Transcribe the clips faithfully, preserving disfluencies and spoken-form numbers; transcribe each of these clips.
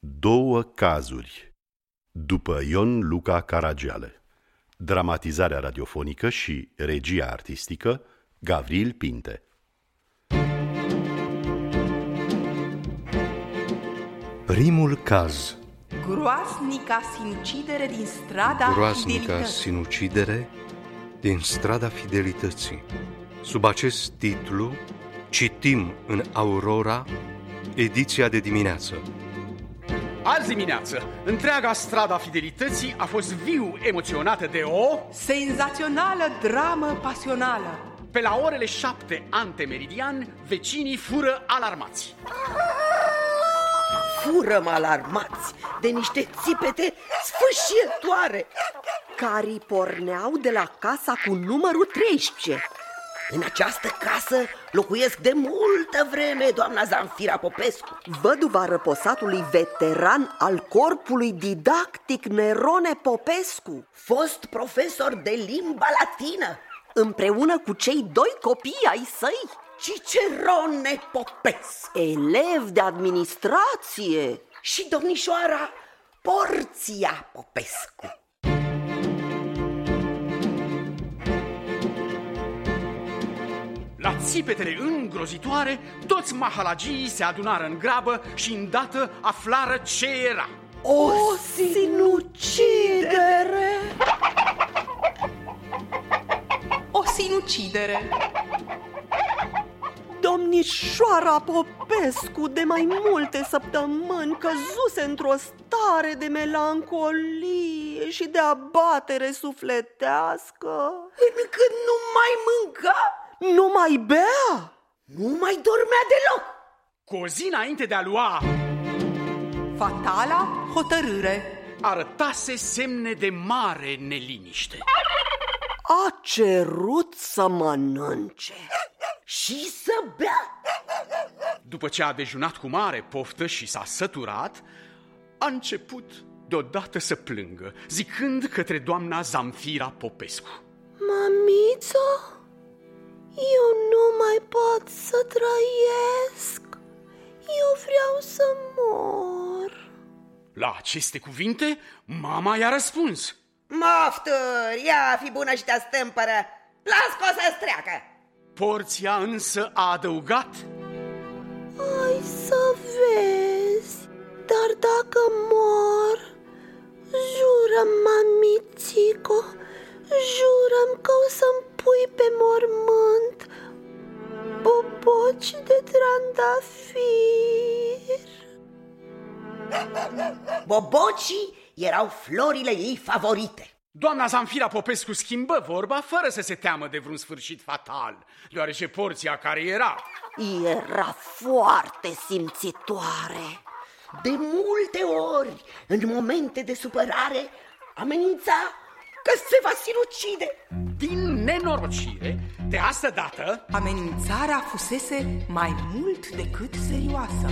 Două cazuri, după Ion Luca Caragiale. Dramatizarea radiofonică și regia artistică Gavril Pinte. Primul caz. Groaznica sinucidere din strada Groaznica Fidelității. sinucidere din strada Fidelității. Sub acest titlu citim în Aurora, ediția de dimineață. Azi dimineață, întreaga strada Fidelității a fost viu emoționată de o... Senzațională dramă pasională. Pe la orele șapte antemeridian, vecinii fură alarmați. Furăm alarmați de niște țipete sfâșietoare care porneau de la casa cu numărul treisprezece. În această casă locuiesc de multă vreme doamna Zamfira Popescu, văduva răposatului veteran al corpului didactic Nerone Popescu, fost profesor de limba latină, împreună cu cei doi copii ai săi, Cicerone Popescu, elev de administrație, și domnișoara Porția Popescu. La țipetele îngrozitoare, toți mahalagii se adunară în grabă și îndată aflară ce era. O sinucidere! O sinucidere. Domnișoara Popescu de mai multe săptămâni căzuse într-o stare de melancolie și de abatere sufletească, încât nu mai mânca, nu mai bea, nu mai dormea deloc. Cu o zi înainte de a lua Fatala hotărâre. arătase semne de mare neliniște. A cerut să mănânce și să bea. După ce a dejunat cu mare poftă și s-a săturat, a început deodată să plângă, zicând către doamna Zamfira Popescu: Mamiță, eu nu mai pot să trăiesc, eu vreau să mor. La aceste cuvinte, mama i-a răspuns: Mofturi, ia fi bună și te stâmpără, las că o să-ți treacă. Porția însă a adăugat: Ai să vezi, dar dacă mor, jură, mamițico, jură-mi că o să-mi pui pe mormânt boboci de trandafir. Bobocii erau florile ei favorite. Doamna Zamfira Popescu schimbă vorba fără să se teamă de vreun sfârșit fatal, deoarece porția care era Era foarte simțitoare. De multe ori, în momente de supărare, amenința că se va sinucide. din nenorocire, de asta dată Amenințarea fusese mai mult decât serioasă.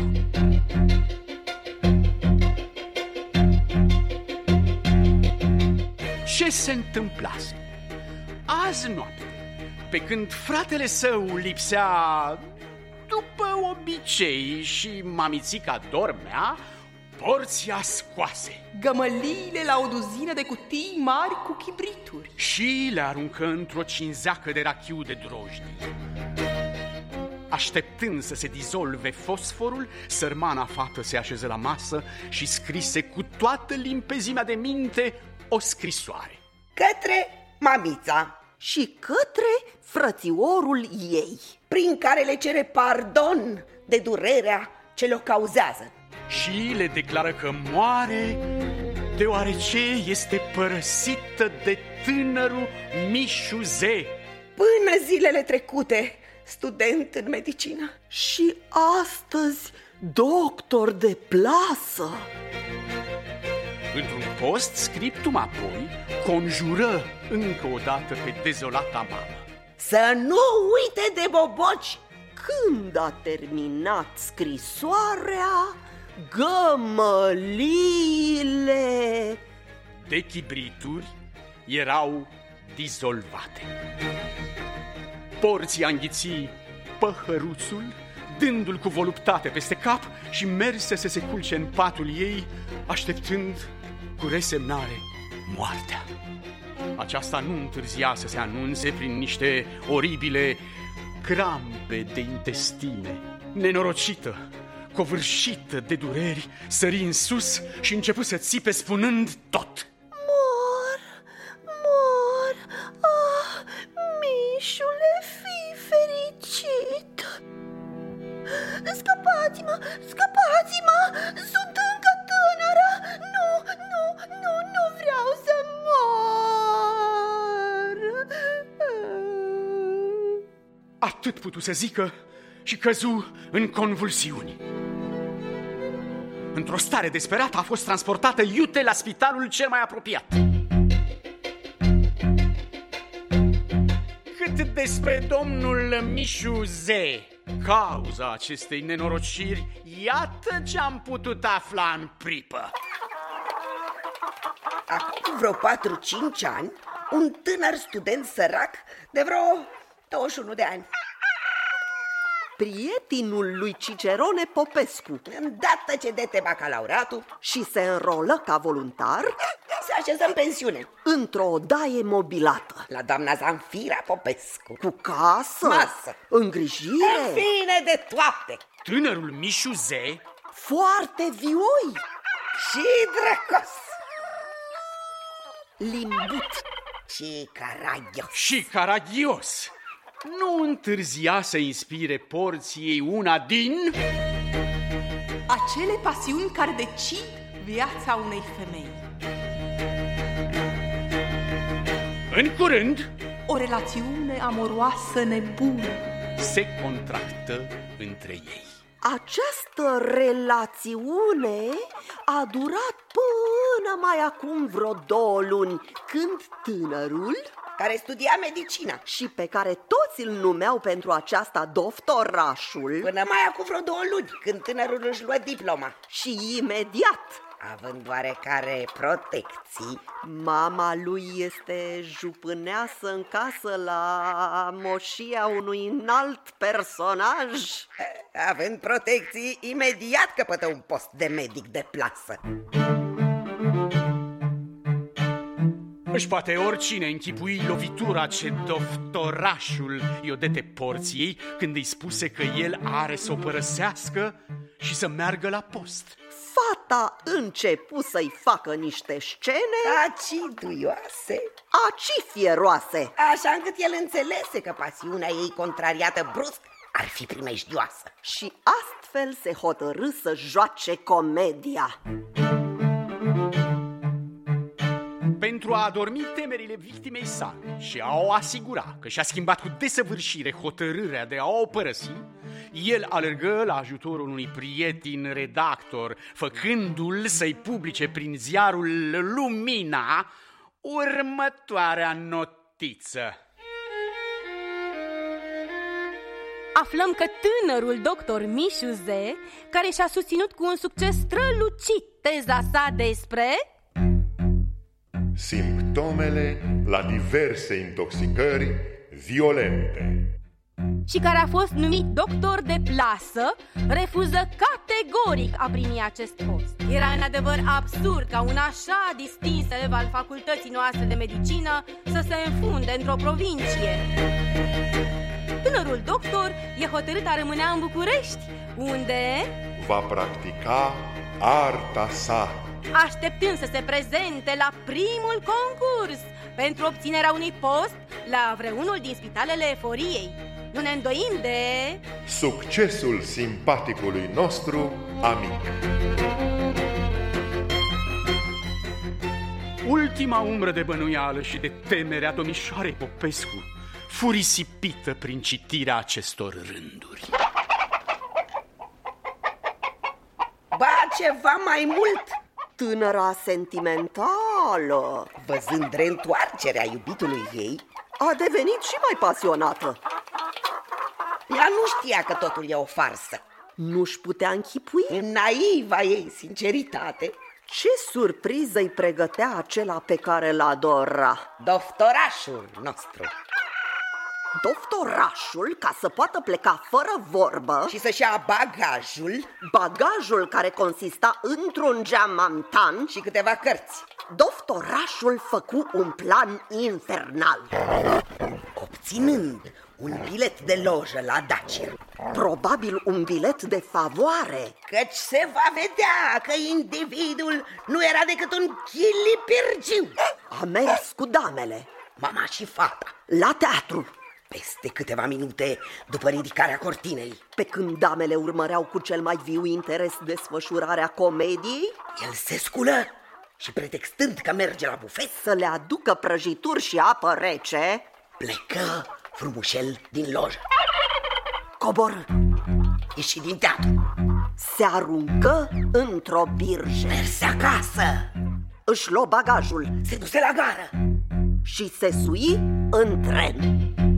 ce se întâmplase? Azi noapte, pe când fratele său lipsea după obicei și mamițica dormea, porția scoase Gămăliile la o duzină de cutii mari cu chibrituri și le aruncă într-o cinzeacă de rachiu de drojdie. Așteptând să se dizolve fosforul, sărmana fată se așeză la masă și scrise cu toată limpezimea de minte o scrisoare Către mamița și către frățiorul ei, prin care le cere pardon de durerea ce le-o cauzează și le declară că moare deoarece este părăsită de tânărul Mișu Z, până zilele trecute student în medicină și astăzi doctor de plasă. Într-un post scriptum apoi conjură încă o dată pe dezolata mamă să nu uite de boboci. Când a terminat scrisoarea, gămăliile de chibrituri erau dizolvate. Porția înghiți păhăruțul, dându-l cu voluptate peste cap și merse să se culce în patul ei, așteptând cu resemnare moartea. Aceasta nu întârzia să se anunțe prin niște oribile crampe de intestine. Nenorocită, covârșită de dureri, sări în sus și început să țipe spunând tot. Mor, mor, ah, Mișule, fii fericit. Scăpați-mă, scăpați-mă, sunt încă tânără. Nu, nu, nu, nu vreau să mor. Atât putu să zică și căzu în convulsiuni. Într-o stare desperată a fost transportată iute la spitalul cel mai apropiat. Cât despre domnul Mișu Z, cauza acestei nenorociri, iată ce am putut afla în pripă. Acum vreo patru-cinci ani, un tânăr student sărac de vreo douăzeci și unu de ani, prietenul lui Cicerone Popescu, îndată ce dete bacalaureatul și se înrolă ca voluntar, se așeză în pensiune într-o odaie mobilată, la doamna Zanfira Popescu, cu casă, masă, îngrijire, în fine de toate. Tânărul Mișu Z, foarte vioi și drăcos, limbut și caragios, și caragios, nu întârzia să inspire porției una din acele pasiuni care decid viața unei femei. În curând o relațiune amoroasă nebună se contractă între ei. Această relațiune a durat până mai acum vreo două luni, când tânărul, care studia medicina și pe care toți îl numeau pentru aceasta doctorașul, până mai acum vreo două luni, când tânărul își luă diploma, și imediat, având oarecare protecții, mama lui este jupâneasă în casă la moșia unui înalt personaj, având protecții, imediat căpătă un post de medic de plasă. Își poate oricine închipui lovitura ce doctorașul i-o dete porției când îi spuse că el are să o părăsească și să meargă la post. Fata începu să-i facă niște scene aciduioase, aci fieroase, așa încât el înțelese că pasiunea ei contrariată brusc ar fi primejdioasă și astfel se hotărâ să joace comedia. Pentru a adormi temerile victimei sale și a o asigura că și-a schimbat cu desăvârșire hotărârea de a o părăsi, el alergă la ajutorul unui prieten redactor, făcându-l să-i publice prin ziarul Lumina următoarea notiță. Aflăm că tânărul doctor Mișu Z, care și-a susținut cu un succes strălucit teza sa despre simptomele la diverse intoxicări violente și care a fost numit doctor de plasă, refuză categoric a primi acest post. Era în adevăr absurd ca un așa distins elev al facultății noastre de medicină să se înfunde într-o provincie. Tânărul doctor e hotărât a rămânea în București, unde va practica arta sa, așteptând să se prezente la primul concurs pentru obținerea unui post la vreunul din spitalele Eforiei. Nu ne îndoim de succesul simpaticului nostru amic. Ultima umbră de bănuială și de temere a domnișoarei Popescu fu risipită prin citirea acestor rânduri. Ba, ceva mai mult, tânăra sentimentală, văzând reîntoarcerea iubitului ei, a devenit și mai pasionată. Ea nu știa că totul e o farsă. Nu-și putea închipui în naiva ei sinceritate ce surpriză îi pregătea acela pe care l-adora, doctorașul nostru. Doftorașul, ca să poată pleca fără vorbă și să-și ia bagajul, bagajul care consista într-un geamantan și câteva cărți, Doftorașul făcu un plan infernal, obținând un bilet de lojă la Dacia. Probabil un bilet de favoare, căci se va vedea că individul nu era decât un chilipirgiu. A mers cu damele, mama și fata, la teatru. Peste câteva minute după ridicarea cortinei, pe când damele urmăreau cu cel mai viu interes desfășurarea comediei, el se sculă și, pretextând că merge la bufet să le aducă prăjituri și apă rece, plecă frumușel din lojă. Coborâ, ieși din teatru, se aruncă într-o birjă, merse acasă, își luă bagajul, se duse la gară și se sui în tren.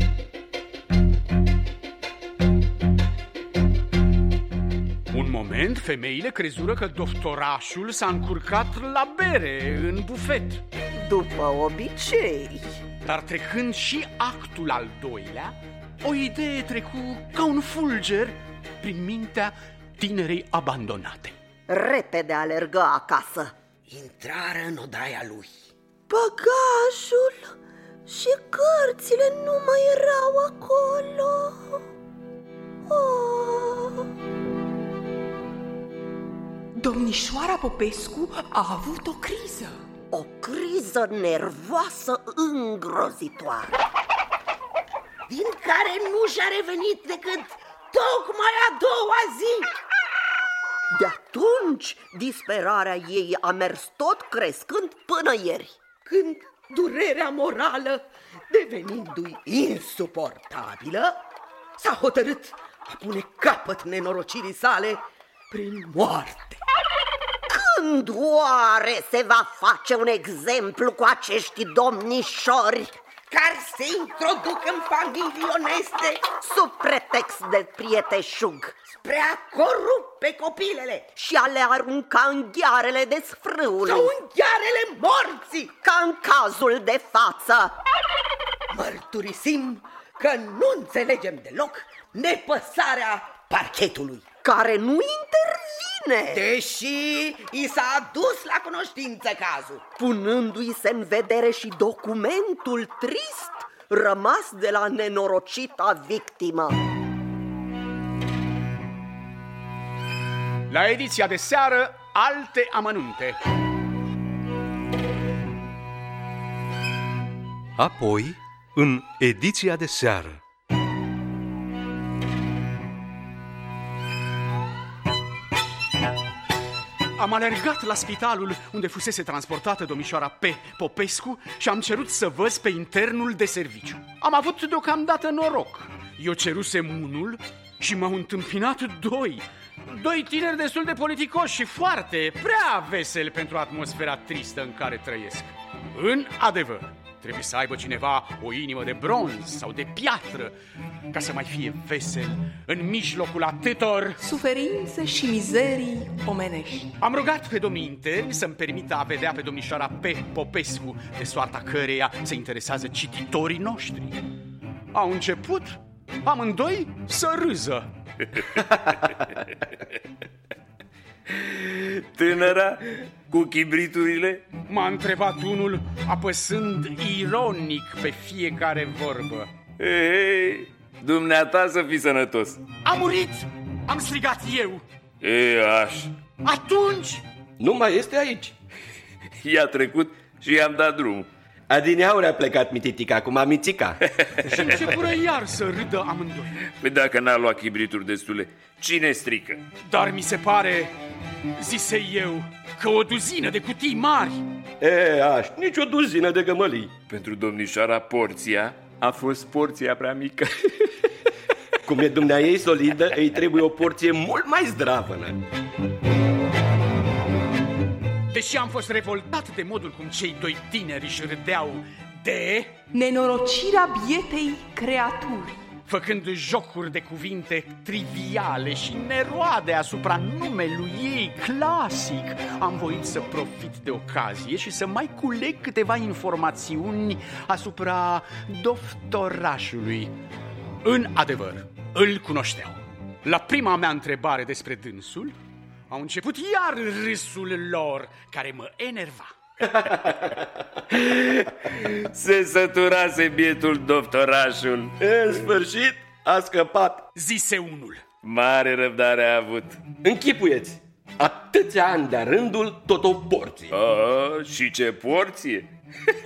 Un moment, femeile crezură că doftorașul s-a încurcat la bere în bufet. După obicei. Dar trecând și actul al doilea, o idee trecu ca un fulger prin mintea tinerei abandonate. Repede alergă acasă. Intrară în odaia lui. Bagajul și cărțile nu mai erau acolo. Oh. Domnișoara Popescu a avut o criză. O criză nervoasă îngrozitoare, din care nu și-a revenit decât tocmai a doua zi. De atunci, disperarea ei a mers tot crescând până ieri, când durerea morală, devenindu-i insuportabilă, s-a hotărât a pune capăt nenorocirii sale prin moarte. Când oare se va face un exemplu cu acești domnișori care se introduc în familii oneste sub pretext de prieteșug, spre a corupe copilele și a le arunca în ghearele de sfrâului sau în ghearele morții, ca în cazul de față? Mărturisim că nu înțelegem deloc nepăsarea parchetului, care nu intervine, deși i s-a adus la cunoștință cazul, punându-i se în vedere și documentul trist rămas de la nenorocita victimă. La ediția de seară, alte amănunte. Apoi, în ediția de seară. Am alergat la spitalul unde fusese transportată domnișoara P. Popescu și am cerut să văz pe internul de serviciu. Am avut deocamdată noroc. Eu cerusem unul și m-au întâmpinat doi. Doi tineri destul de politicoși și foarte, prea veseli pentru atmosfera tristă în care trăiesc. În adevăr, trebuie să aibă cineva o inimă de bronz sau de piatră ca să mai fie vesel în mijlocul atâtor suferințe și mizerii omenești. Am rugat pe domnii interni să-mi permită a vedea pe domnișoara P. Popescu, de soarta căreia se interesează cititorii noștri. Au început amândoi să râză. Tânăra cu chibriturile? M-a întrebat unul, apăsând ironic pe fiecare vorbă. Ei, dumneata să fii sănătos. A murit! Am strigat eu. E, aș. Atunci? Nu mai este aici. I-a trecut și i-am dat drumul. Adineauri a plecat mititica cu mamițica. Și începură iar să râdă amândoi. Păi dacă n-a luat chibrituri destule, cine strică? Dar mi se pare, zise eu, că o duzină de cutii mari. E, aș, nici o duzină de gămălii. Pentru domnișoara porția a fost porția prea mică. Cum e dumnea ei solidă, îi trebuie o porție mult mai zdravănă. Deși am fost revoltat de modul cum cei doi tineri își râdeau de nenorocirea bietei creaturi, făcând jocuri de cuvinte triviale și neroade asupra numelui ei clasic, am voit să profit de ocazie și să mai culeg câteva informațiuni asupra doftorașului. În adevăr, îl cunoșteau. La prima mea întrebare despre dânsul, au început iar râsul lor, care mă enerva. Se săturase bietul doftorașul. În sfârșit a scăpat, zise unul. Mare răbdare a avut. Închipuieți, atâția ani de-a rândul, tot o porție. A, și ce porție!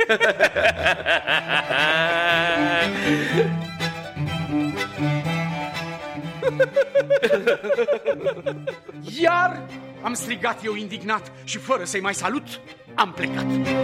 Iar am strigat eu indignat și fără să-i mai salut, am plecat.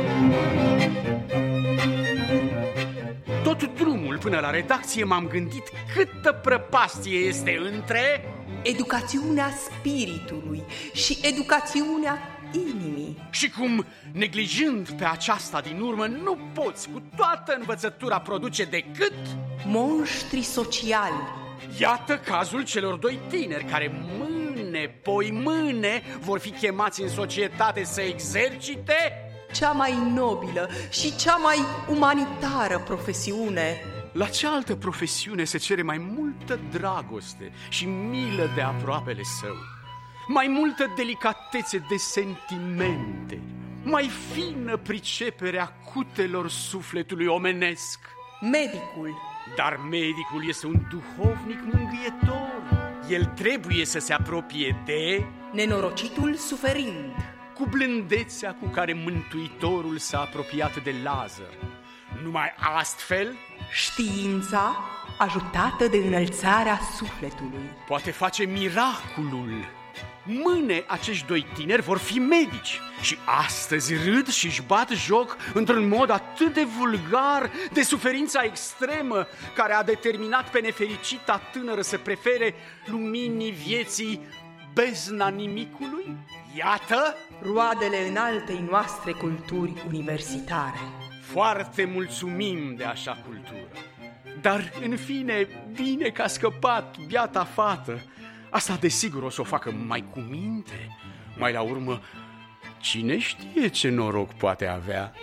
Tot drumul până la redacție m-am gândit câtă prăpastie este între educațiunea spiritului și educațiunea inimii. Și cum, neglijând pe aceasta din urmă, nu poți cu toată învățătura produce decât monștri sociali. Iată cazul celor doi tineri care mâine, poi mâine vor fi chemați în societate să exercite cea mai nobilă și cea mai umanitară profesiune. La cealaltă profesiune se cere mai multă dragoste și milă de aproapele său, mai multă delicatețe de sentimente, mai fină pricepere a cutelor sufletului omenesc. Medicul. Dar medicul este un duhovnic mângâietor. El trebuie să se apropie de nenorocitul suferind, cu blândețea cu care Mântuitorul s-a apropiat de Lazar. Numai astfel știința, ajutată de înălțarea sufletului, poate face miracolul. Mâine acești doi tineri vor fi medici și astăzi râd și își bat joc într-un mod atât de vulgar de suferința extremă care a determinat pe nefericita tânără să prefere luminii vieții bezna nimicului. Iată roadele înaltei noastre culturi universitare. Foarte mulțumim de așa cultură. Dar, în fine, bine că a scăpat biata fată. Asta, desigur, o să o facă mai cu minte. Mai la urmă, cine știe ce noroc poate avea?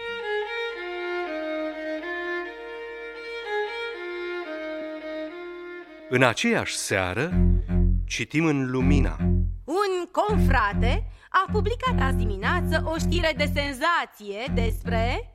În aceeași seară, citim în Lumina. Un confrate a publicat azi dimineață o știre de senzație despre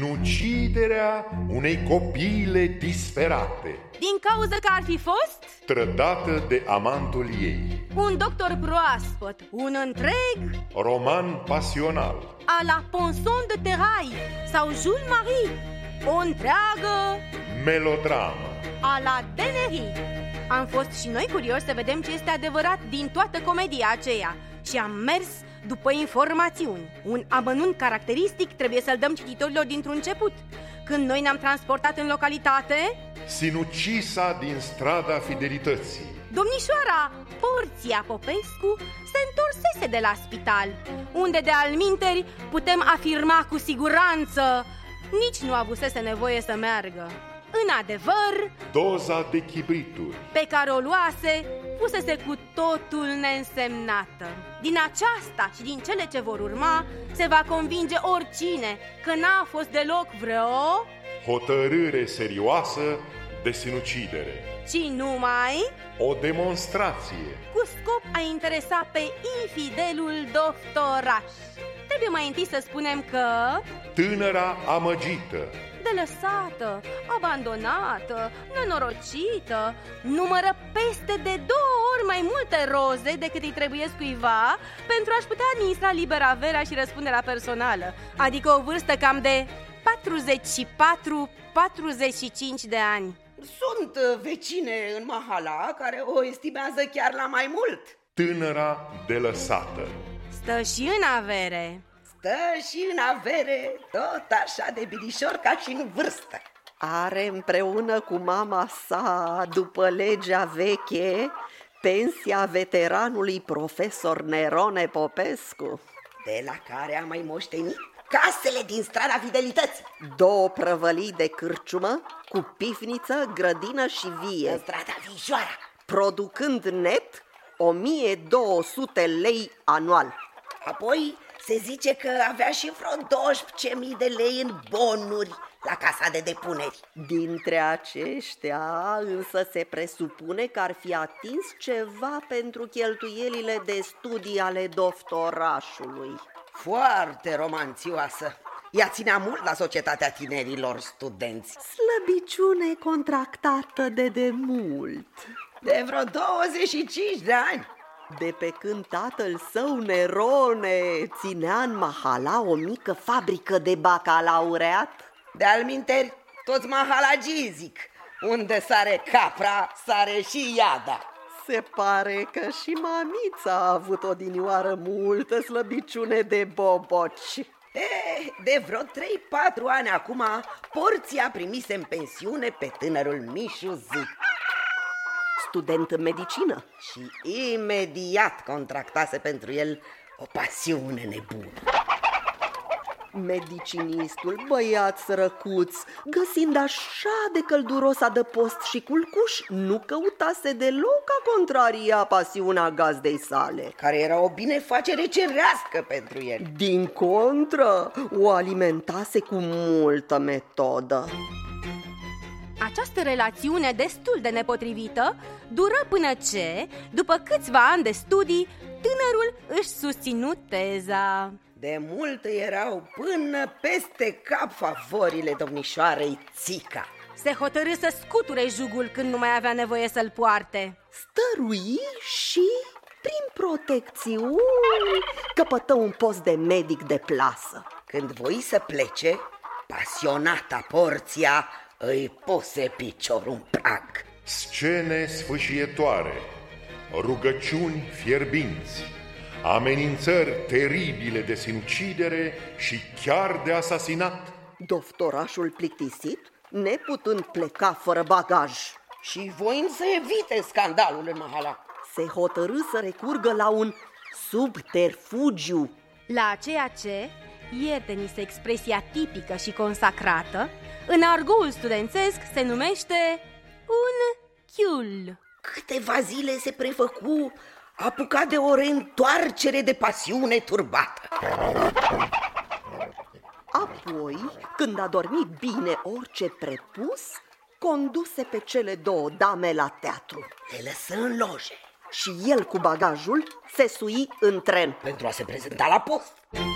sinuciderea unei copile disperate, din cauza că ar fi fost trădată de amantul ei. Un doctor proaspăt, un întreg roman pasional a la Ponson de Terraille sau Jules Marie, o întreagă melodramă a la Denery. Am fost și noi curioși să vedem ce este adevărat din toată comedia aceea și am mers după informațiuni. Un amănunt caracteristic trebuie să-l dăm cititorilor dintr-un început. Când noi ne-am transportat în localitate, sinucisa din strada Fidelității, domnișoara Porția Popescu se întorsese de la spital, unde de alminteri putem afirma cu siguranță nici nu avusese nevoie să meargă. În adevăr, doza de chibrituri pe care o luase fusese cu totul neînsemnată. Din aceasta și din cele ce vor urma se va convinge oricine că n-a fost deloc vreo hotărâre serioasă de sinucidere, ci numai o demonstrație cu scop a interesa pe infidelul doctoraș. Trebuie mai întâi să spunem că tânăra amăgită, delăsată, abandonată, nenorocită, numără peste de două ori mai multe roze decât îi trebuie cuiva pentru a-și putea administra libera averea și răspunderea personală, adică o vârstă cam de patruzeci și patru patruzeci și cinci de ani. Sunt vecine în Mahala care o estimează chiar la mai mult. Tânăra delăsată stă și în avere. Stă și în avere, tot așa de bilișor ca și în vârstă. Are împreună cu mama sa, după legea veche, pensia veteranului profesor Nerone Popescu, de la care a mai moștenit casele din strada Fidelității. Două prăvălii de cârciumă cu pivniță, grădină și vie. În strada Vișoara. Producând net o mie două sute lei anual. Apoi se zice că avea și vreo douăsprezece mii de lei în bonuri la casa de depuneri. Dintre aceștia însă se presupune că ar fi atins ceva pentru cheltuielile de studii ale doctorașului. Foarte romanțioasă. Ea ținea mult la Societatea Tinerilor Studenți. Slăbiciune contractată de demult. De vreo douăzeci și cinci de ani. De pe când tatăl său, Nerone, ținea în Mahala o mică fabrică de bacalaureat. De alminteri, toți mahalagii zic, unde sare capra, sare și iada. Se pare că și mamița a avut odinioară multă slăbiciune de boboci. E, de vreo trei patru ani acum, Porția primise în pensiune pe tânărul Mișu Z, student în medicină, și imediat contractase pentru el o pasiune nebună. Medicinistul, băiat sărăcuț, găsind așa de călduros adăpost și culcuș, nu căutase deloc a contraria pasiunea gazdei sale, care era o binefacere cerească pentru el. Din contră, o alimentase cu multă metodă. Această relațiune destul de nepotrivită dură până ce, după câțiva ani de studii, tânărul își susținu teza. De mult erau până peste cap favorile domnișoarei Țica. Se hotărâ să scuture jugul când nu mai avea nevoie să-l poarte. Stărui și, prin protecțiuni, căpătă un post de medic de plasă. Când voi să plece, pasionata Porția îi puse piciorul în prag. Scene sfâșietoare, rugăciuni fierbinți, amenințări teribile de sinucidere și chiar de asasinat. Doctorașul plictisit, neputând pleca fără bagaj și voind să evite scandalul în Mahala, se hotărâ să recurgă la un subterfugiu. La ceea ce, ierte-ni se expresia tipică și consacrată, în argoul studențesc se numește un chiul. Câteva zile se prefăcu apucat de o reîntoarcere de pasiune turbată. Apoi, când a dormit bine orice prepus, conduse pe cele două dame la teatru. Le lăsă în loje și el cu bagajul se sui în tren pentru a se prezenta la post.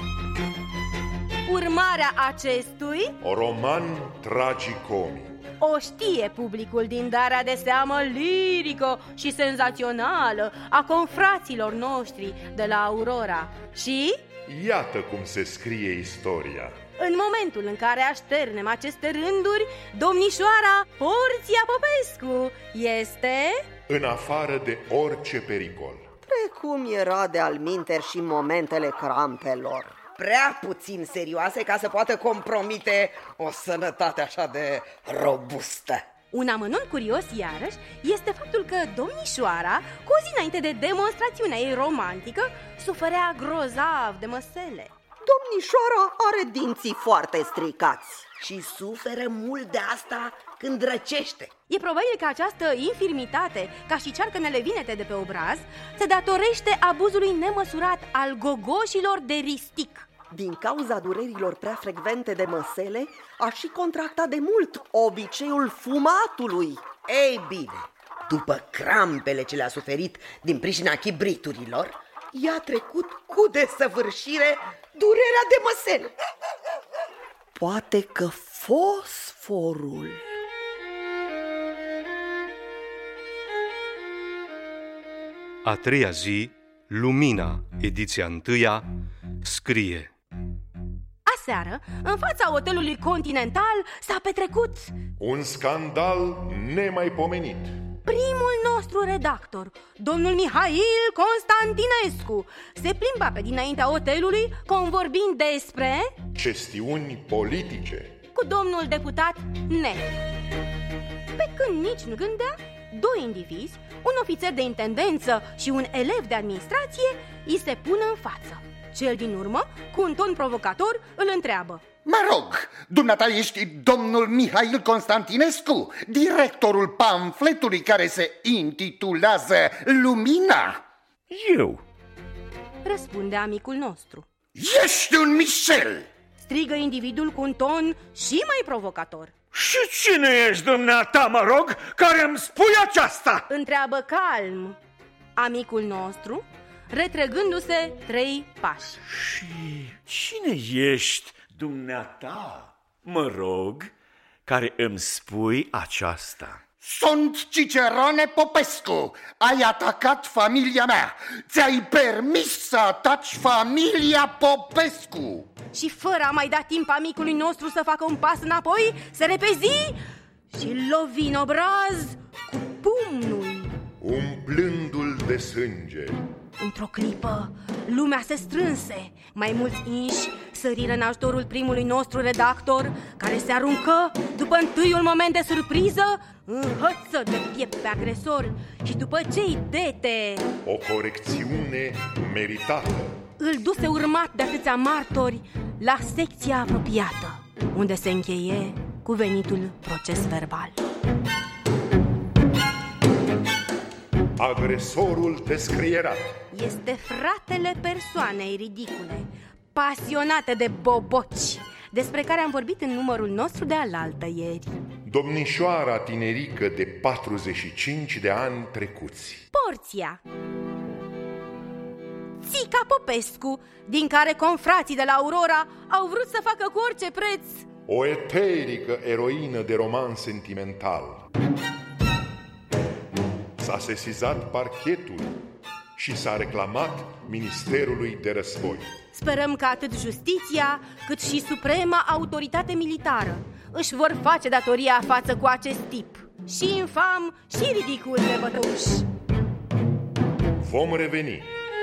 Urmarea acestui roman tragicomic o știe publicul din darea de seamă lirică și senzațională a confraților noștri de la Aurora. Și iată cum se scrie istoria. În momentul în care așternem aceste rânduri, domnișoara Porția Popescu este în afară de orice pericol. Precum era de alminteri și momentele crampelor, prea puțin serioase ca să poată compromite o sănătate așa de robustă. Un amănunt curios, iarăși, este faptul că domnișoara, cu o zi înainte de demonstrațiunea ei romantică, suferea grozav de măsele. Domnișoara are dinții foarte stricați și suferă mult de asta când răcește. E probabil că această infirmitate, ca și cearcănele vinete de pe obraz, se datorește abuzului nemăsurat al gogoșilor de ristic. Din cauza durerilor prea frecvente de măsele, a și contractat de mult obiceiul fumatului. Ei bine, după crampele ce le-a suferit din pricina chibriturilor, i-a trecut cu desăvârșire durerea de măsele. Poate că fosforul... A treia zi, Lumina, ediția întâia, scrie: Aseară, în fața hotelului Continental, s-a petrecut un scandal nemaipomenit. Primul nostru redactor, domnul Mihail Constantinescu, se plimba pe dinaintea hotelului convorbind despre chestiuni politice cu domnul deputat Ne. Pe când nici nu gândea, doi indivizi, un ofițer de intendență și un elev de administrație, îi se pun în față. Cel din urmă, cu un ton provocator, îl întreabă: Mă rog, dumneata ești domnul Mihail Constantinescu, directorul pamfletului care se intitulează Lumina? Eu? Răspunde amicul nostru. Ești un Michel! Strigă individul cu un ton și mai provocator. Și cine ești dumneata, mă rog, care îmi spui aceasta? Întreabă calm amicul nostru, retrăgându-se trei pași. Și cine ești dumneata, mă rog, care îmi spui aceasta? Sunt Cicerone Popescu. Ai atacat familia mea. Ți-ai permis să ataci familia Popescu. Și fără a mai da timp amicului nostru să facă un pas înapoi, se repezi și lovi în obraz cu pumnul, umplându-l de sânge. Într-o clipă, lumea se strânse. Mai mulți inși săriră în ajutorul primului nostru redactor, care se aruncă, după întâiul moment de surpriză, în hăță de piept pe agresor. Și după ce îi dete o corecțiune meritată, îl duse urmat de atâția martori la secția apropiată, unde se încheie cuvenitul proces verbal. Agresorul descrierat este fratele persoanei ridicule, pasionate de boboci, despre care am vorbit în numărul nostru de alaltă ieri. Domnișoara tinerică de patruzeci și cinci de ani trecuți. Porția Țica Popescu, din care confrații de la Aurora au vrut să facă cu orice preț o eterică eroină de roman sentimental. S-a sesizat parchetul și s-a reclamat Ministerului de Război. Sperăm că atât justiția, cât și suprema autoritate militară își vor face datoria față cu acest tip, și infam și ridicul de bătăuș. Vom reveni.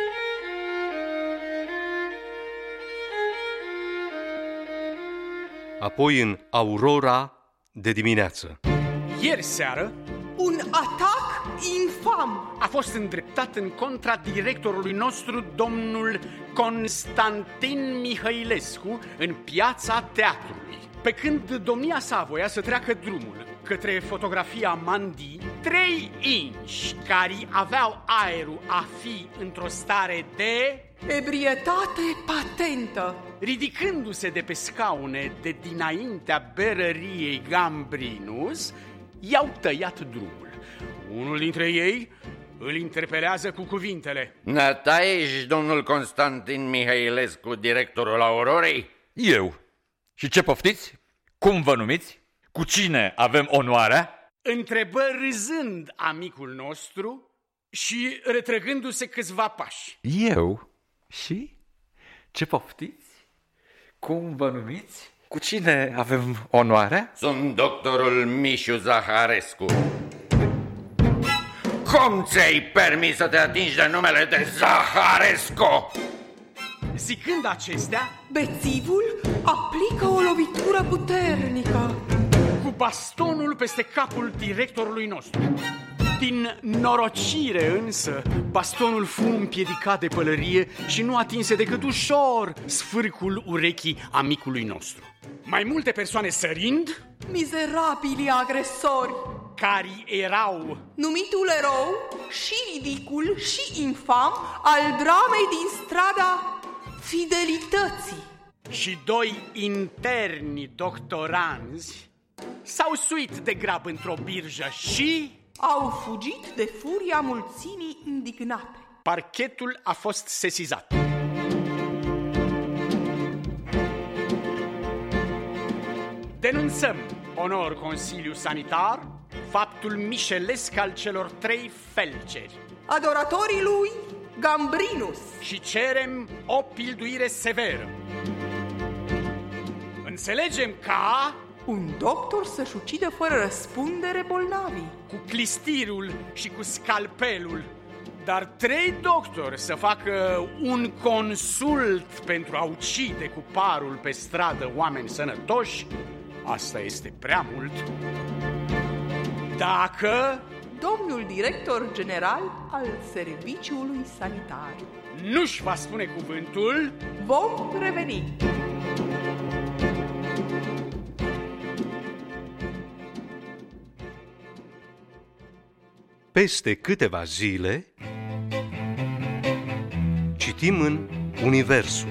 Apoi în Aurora de dimineață. Ieri seară, un atac infam a fost îndreptat în contra directorului nostru, domnul Constantin Mihailescu, în piața teatrului. Pe când domnia sa voia să treacă drumul către fotografia Mandi, trei inși care aveau aerul a fi într-o stare de ebrietate patentă, ridicându-se de pe scaune de dinaintea berăriei Gambrinus, i-au tăiat drumul. Unul dintre ei îl interpelează cu cuvintele: Nata ești domnul Constantin Mihailescu, directorul Aurorei? Eu. Și ce poftiți? Cum vă numiți? Cu cine avem onoarea? Întrebă râzând amicul nostru și retrăgându-se câțiva pași. Eu? Și? Ce poftiți? Cum vă numiți? Cu cine avem onoarea? Sunt doctorul Mișu Zaharescu. Cum ți-ai permis să te atingi de numele de Zaharescu? Zicând acestea, bețivul aplică o lovitură puternică cu bastonul peste capul directorului nostru. Din norocire însă, bastonul fu împiedicat de pălărie și nu atinse decât ușor sfârcul urechii amicului nostru. Mai multe persoane sărind, mizerabili agresori, care erau numitul erou și ridicul și infam al dramei din strada Fidelității, și doi interni doctoranzi s-au suit de grab într-o birjă și au fugit de furia mulțimii indignate. Parchetul a fost sesizat. Denunțăm, onor Consiliu Sanitar, faptul mișelesc al celor trei felceri, adoratorii lui Gambrinus, și cerem o pilduire severă. Înțelegem ca un doctor să-și ucide fără răspundere bolnavii, cu clistirul și cu scalpelul, dar trei doctori să facă un consult pentru a ucide cu parul pe stradă oameni sănătoși, asta este prea mult. Dacă domnul director general al Serviciului Sanitar. Nu-și va spune cuvântul. Vom reveni. Peste câteva zile, citim în Universul.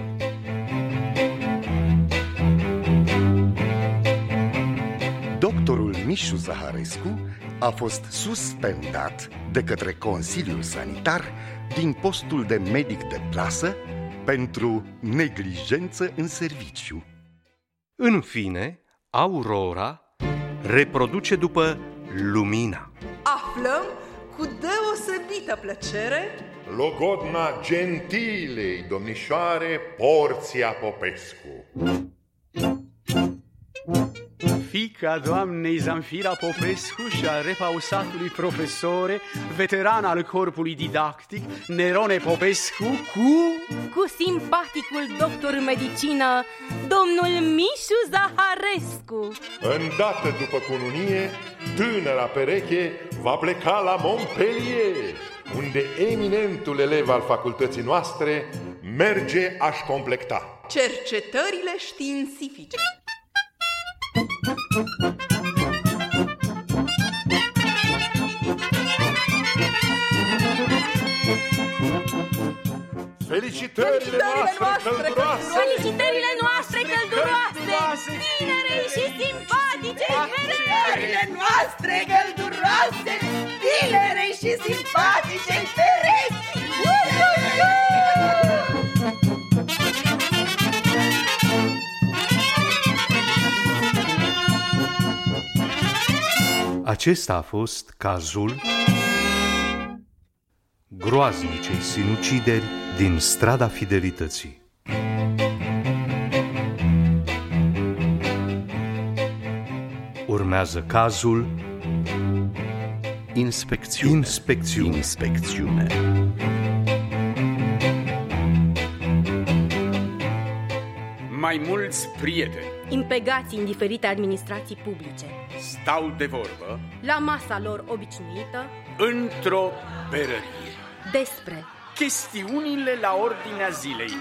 Doctorul Mișu Zaharescu a fost suspendat de către Consiliul Sanitar din postul de medic de plasă pentru neglijență în serviciu. În fine, Aurora reproduce după Lumina. Aflăm cu deosebită plăcere logodna gentilei domnișoare Porția Popescu. Fiica doamnei Zanfira Popescu și a repausatului profesore, veteran al corpului didactic, Nerone Popescu, cu... Cu simpaticul doctor în medicină, domnul Mișu Zaharescu. Îndată după cununie, tânăra pereche va pleca la Montpellier, unde eminentul elev al facultății noastre merge a-și complecta cercetările științifice. Felicitările noastre călduroase! Felicitările noastre călduroase! Tinere și simpatice Felicitările noastre călduroase! Tinere și simpatice perechi! Acesta a fost cazul groaznicei sinucideri din Strada Fidelității. Urmează cazul Inspecțiune. Inspecțiune. Inspecțiune. Mai mulți prieteni impegați în diferite administrații publice stau de vorbă la masa lor obișnuită într-o berărie despre chestiunile la ordinea zilei.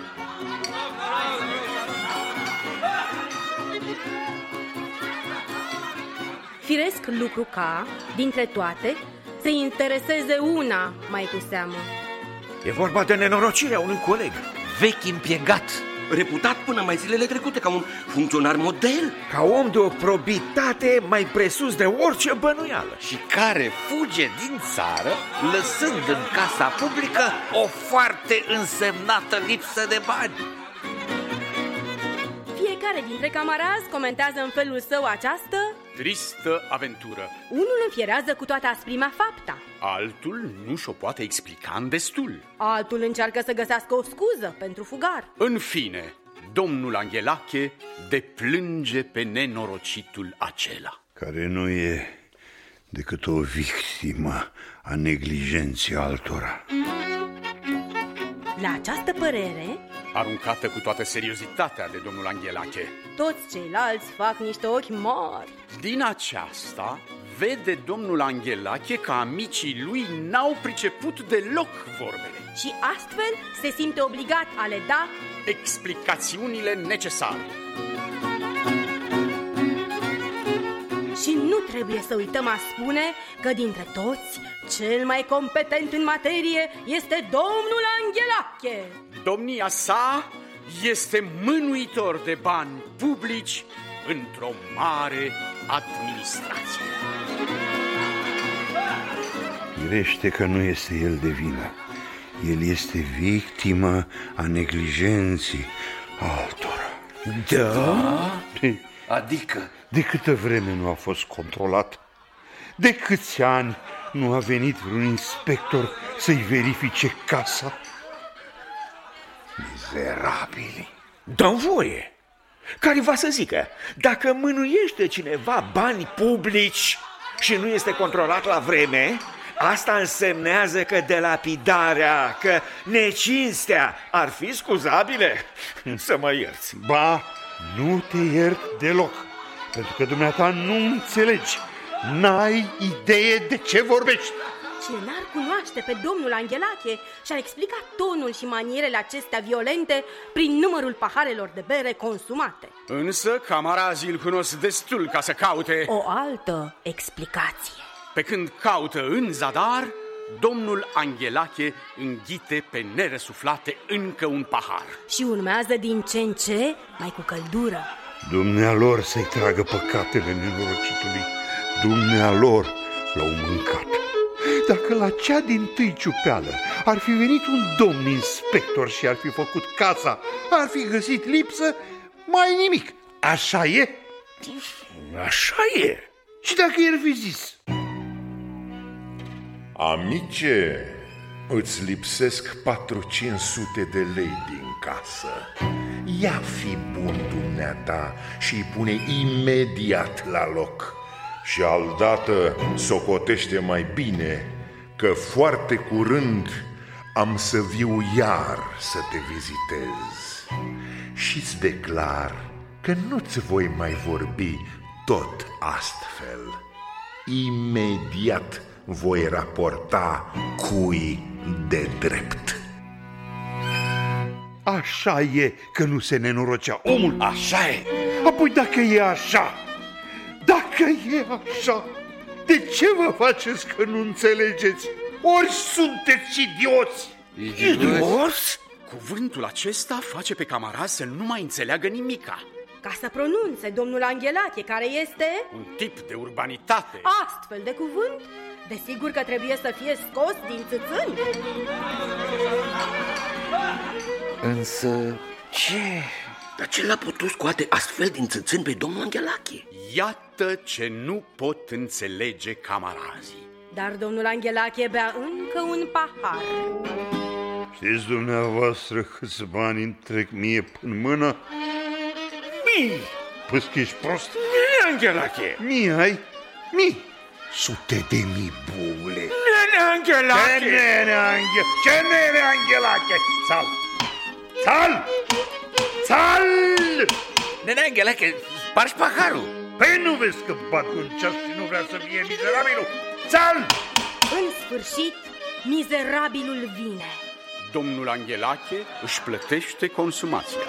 Firesc lucru ca, dintre toate, să intereseze una mai cu seamă. E vorba de nenorocirea unui coleg vechi împiegat, reputat până mai zilele trecute ca un funcționar model, ca om de o probitate mai presus de orice bănuială, și care fuge din țară lăsând în casa publică o foarte însemnată lipsă de bani. Fiecare dintre camarazi comentează în felul său această tristă aventură. Unul înfierează cu toată asprimea fapta, altul nu și-o poate explica în destul, altul încearcă să găsească o scuză pentru fugar. În fine, domnul Anghelache deplânge pe nenorocitul acela, care nu e decât o victimă a neglijenței altora. La această părere, aruncată cu toată seriozitatea de domnul Anghelache, toți ceilalți fac niște ochi mari. Din aceasta vede domnul Anghelache că amicii lui n-au priceput deloc vorbele și astfel se simte obligat a le da explicațiunile necesare. Și nu trebuie să uităm a spune că dintre toți, cel mai competent în materie este domnul Anghelache. Domnia sa este mânuitor de bani publici într-o mare administrație. Firește că nu este el de vină. El este victimă a neglijenței altora. Da? Adică? De câtă vreme nu a fost controlat? De câți ani nu a venit vreun inspector să-i verifice casa? Mizerabili! Dă-mi voie! Care va să zică, dacă mânuiește cineva bani publici și nu este controlat la vreme, asta însemnează că delapidarea, că necinstea ar fi scuzabile? Să mă ierți. Ba, nu te iert deloc, pentru că dumneata nu înțelegi. N-ai idee de ce vorbești? Cine n-ar cunoaște pe domnul Anghelache și-ar explica tonul și manierele acestea violente prin numărul paharelor de bere consumate. Însă camarazii îl cunosc destul ca să caute o altă explicație. Pe când caută în zadar, domnul Anghelache înghite pe nerăsuflate încă un pahar. Și urmează din ce în ce mai cu căldură. Dumnealor să-i tragă păcatele nenorocitului. Dumnealor l-au mâncat. Dacă la cea dintâi ciupeală ar fi venit un domn inspector și ar fi făcut casa, ar fi găsit lipsă, mai nimic. Așa e? Așa e. Și dacă i-ar fi zis? Amice, îți lipsesc patru-cinci sute de lei din casă. Ia fi bun dumneata și îi pune imediat la loc. Și aldată socotește mai bine că foarte curând am să viu iar să te vizitez. Și-ți declar că nu-ți voi mai vorbi tot astfel. Imediat voi raporta cui de drept. Așa e că nu se nenorocea omul. Așa e. Apoi dacă e așa, dacă e așa, de ce vă faceți că nu înțelegeți? Ori sunteți idioți? Idioți? Cuvântul acesta face pe camaraz să nu mai înțeleagă nimica. Ca să pronunțe domnul Anghelache, care este un tip de urbanitate, astfel de cuvânt, desigur că trebuie să fie scos din țâțâni. Însă ce? Dar ce l-a putut scoate astfel din țâțâni pe domnul Anghelache? Iată ce nu pot înțelege camarazii. Dar domnul Anghelache bea încă un pahar. Știți dumneavoastră câți bani îmi trec mie în mână? Mii! Păi că ești prost? Nene Anghelache! Mii ai? Mii! Sute de mii, bule! Nene Anghelache! Ce nene Anghelache? Ce nene Anghelache? Țal! Țal! Țal! Nene Anghelache, spargi paharul! Păi nu vezi că bat un ceas și nu vrea să fie mizerabilul? Țal! În sfârșit, mizerabilul vine. Domnul Anghelache își plătește consumația.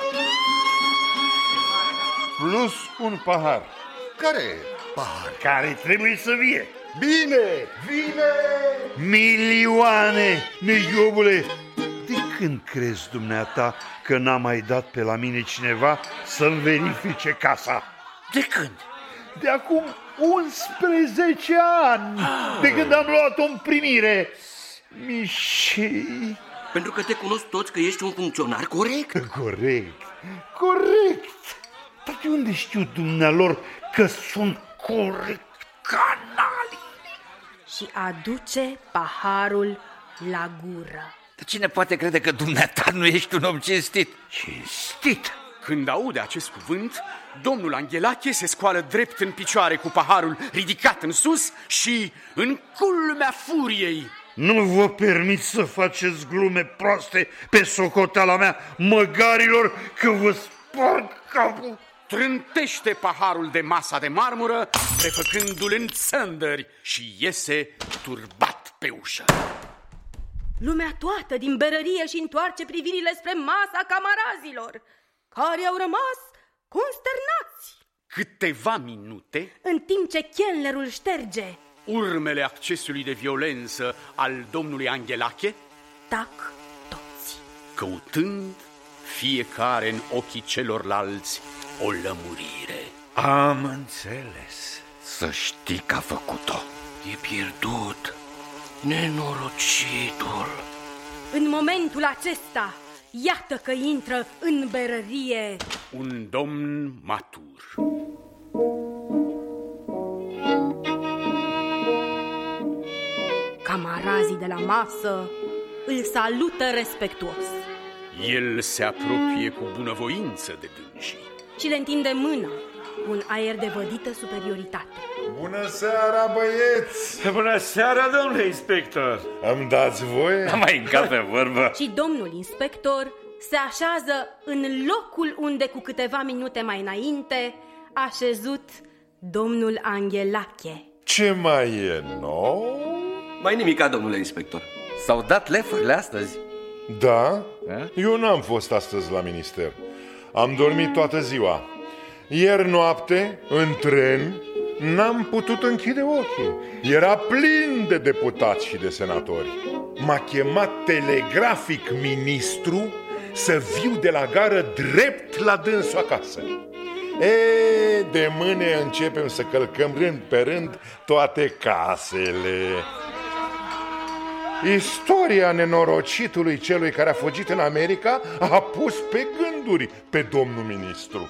Plus un pahar. Care pahar? Care trebuie să vie. Bine, vine! Milioane, neiobule! De când crezi dumneata că n-a mai dat pe la mine cineva să-mi verifice casa? De când? De acum unsprezece ani, de când am luat-o în primire. Mișei... Pentru că te cunosc toți că ești un funcționar corect. Corect, corect. Dar de unde știu dumnealor că sunt corect, canali? Și aduce paharul la gură. Dar cine poate crede că dumneata nu ești un om cinstit? Cinstit? Când aude acest cuvânt, domnul Anghelache se scoală drept în picioare cu paharul ridicat în sus și, în culmea furiei: nu vă permit să faceți glume proaste pe socoteala mea, măgarilor, că vă sparg capul. Trântește paharul de masa de marmură, prefăcându-l în țândări, și iese turbat pe ușă. Lumea toată din berărie și întoarce privirile spre masa camarazilor, care au rămas consternați. Câteva minute, în timp ce chelnerul șterge urmele accesului de violență al domnului Anghelache, tac toți, căutând fiecare în ochii celorlalți o lămurire. Am înțeles. Să știi că a făcut-o. E pierdut, nenorocitul. În momentul acesta, iată că intră în berărie un domn matur. Camarazii de la masă îl salută respectuos. El se apropie cu bunăvoință de dânsii și le întinde mâna cu un aer de vădită superioritate. Bună seara, băieți! Bună seara, domnule inspector! Îmi dați voie? Am mai încat pe vorbă. Și domnul inspector se așează în locul unde cu câteva minute mai înainte a șezut domnul Anghelache. Ce mai e nou? Mai nimica, domnule inspector. S-au dat lefurile astăzi. Da? A? Eu n-am fost astăzi la minister. Am dormit toată ziua. Ieri noapte, în tren, n-am putut închide ochii. Era plin de deputați și de senatori. M-a chemat telegrafic ministru să viu de la gară drept la dânsul acasă. E, de mâine începem să călcăm rând pe rând toate casele. Istoria nenorocitului celui care a fugit în America a pus pe gânduri pe domnul ministru.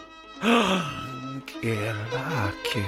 Anghelache.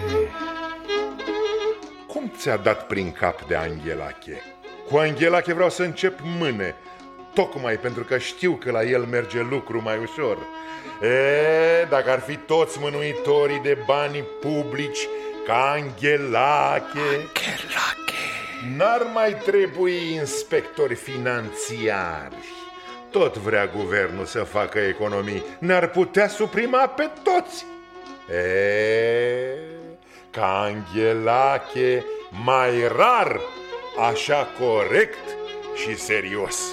Cum ți-a dat prin cap de Anghelache? Cu Anghelache vreau să încep mâine, tocmai pentru că știu că la el merge lucru mai ușor. E, dacă ar fi toți mânuitorii de bani publici ca Anghelache, Anghelache. N-ar mai trebui inspectori financiari. Tot vrea guvernul să facă economii. Ne-ar putea suprima pe toți. E, ca Anghelache, mai rar, așa corect și serios.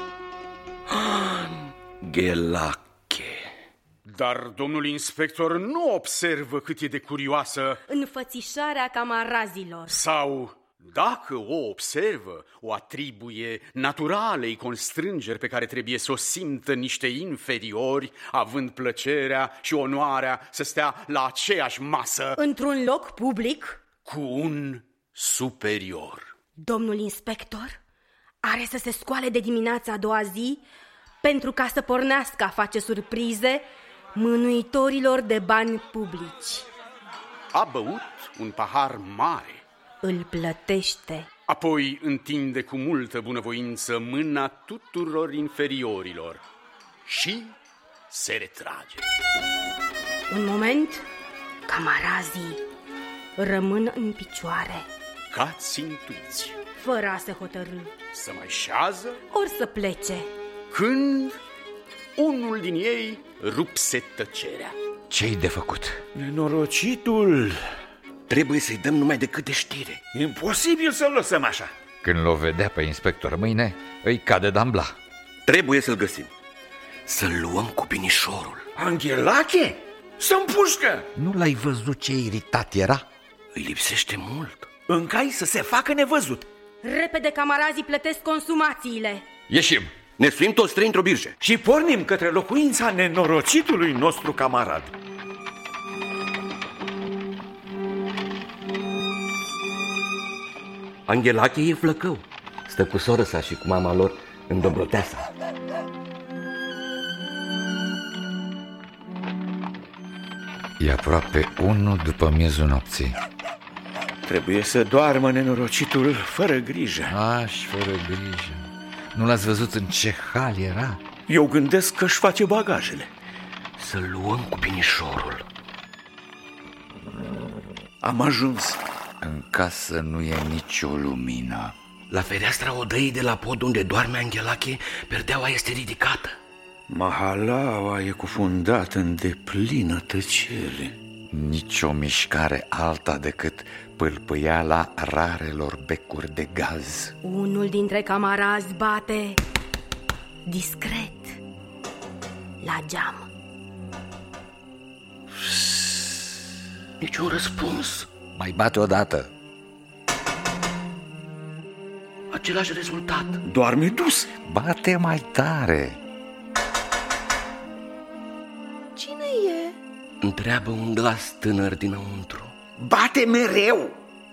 Anghelache. Dar domnul inspector nu observă cât e de curioasă înfățișarea camarazilor. Sau, dacă o observă, o atribuie naturalei constrângeri pe care trebuie să o simtă niște inferiori, având plăcerea și onoarea să stea la aceeași masă într-un loc public cu un superior. Domnul inspector are să se scoale de dimineața a doua zi pentru ca să pornească a face surprize mânuitorilor de bani publici. A băut un pahar mare. Îl plătește. Apoi întinde cu multă bunăvoință mâna tuturor inferiorilor și se retrage. Un moment, camarazii rămân în picioare, ca țintuți, fără a se hotărî să mai șează ori să plece, când unul din ei rupse tăcerea. Ce-i de făcut? Nenorocitul! Trebuie să-i dăm numai decât de știre. Imposibil să-l lăsăm așa. Când l-o vedea pe inspector mâine, îi cade de-ambla. Trebuie să-l găsim. Să-l luăm cu binișorul. Anghelache? Să-mi pușcă! Nu l-ai văzut ce iritat era? Îi lipsește mult. În cai să se facă nevăzut. Repede camarazii plătesc consumațiile. Ieșim! Ne suim toți trei într-o birjă și pornim către locuința nenorocitului nostru camarad. Anghelache e flăcău. Stă cu soră sa și cu mama lor în Dobroteasa. E aproape unu după miezul nopții. Trebuie să doarmă nenorocitul fără grijă. Aș, fără grijă. Nu l-ați văzut în ce hal era? Eu gândesc că își face bagajele. Să-l luăm cu binișorul. Am ajuns. În casă nu e nicio lumină. La fereastra odăii de la pod unde doarme Anghelache, perdeaua este ridicată. Mahalaua e cufundată în deplină tăcere. Nici o mișcare alta decât pâlpâiala rarelor becuri de gaz. Unul dintre camarazi bate discret la geam. Niciun răspuns. Mai bate odată. Același rezultat. Doarme dus. Bate mai tare. Cine e? Întreabă un glas tânăr dinăuntru. Bate mereu.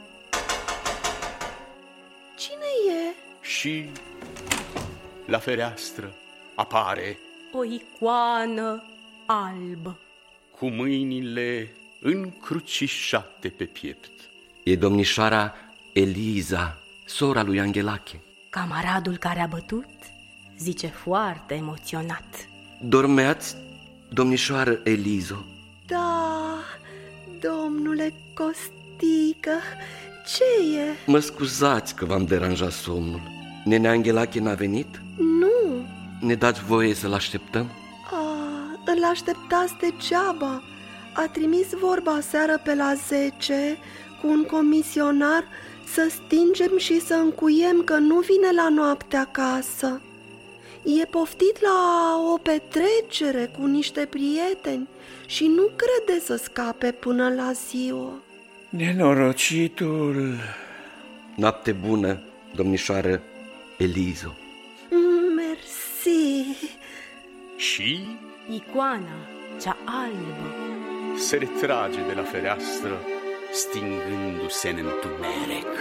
Cine e? Și la fereastră apare o icoană albă, cu mâinile încrucișate pe piept. E domnișoara Eliza, sora lui Anghelache. Camaradul care a bătut zice foarte emoționat. Dormeați, domnișoară Elizo? Da, domnule Costică, ce e? Mă scuzați că v-am deranjat somnul. Nenea Anghelache n-a venit? Nu. Ne dați voie să-l așteptăm? A, îl așteptați degeaba. A trimis vorba seară pe la zece cu un comisionar să stingem și să încuiem că nu vine la noapte acasă. E poftit la o petrecere cu niște prieteni și nu crede să scape până la ziua. Nenorocitul. Noapte bună, domnișoară Elizo. Mersi. Și Icoana, cea albă, se retrage de la fereastră, stingându-se în întuneric.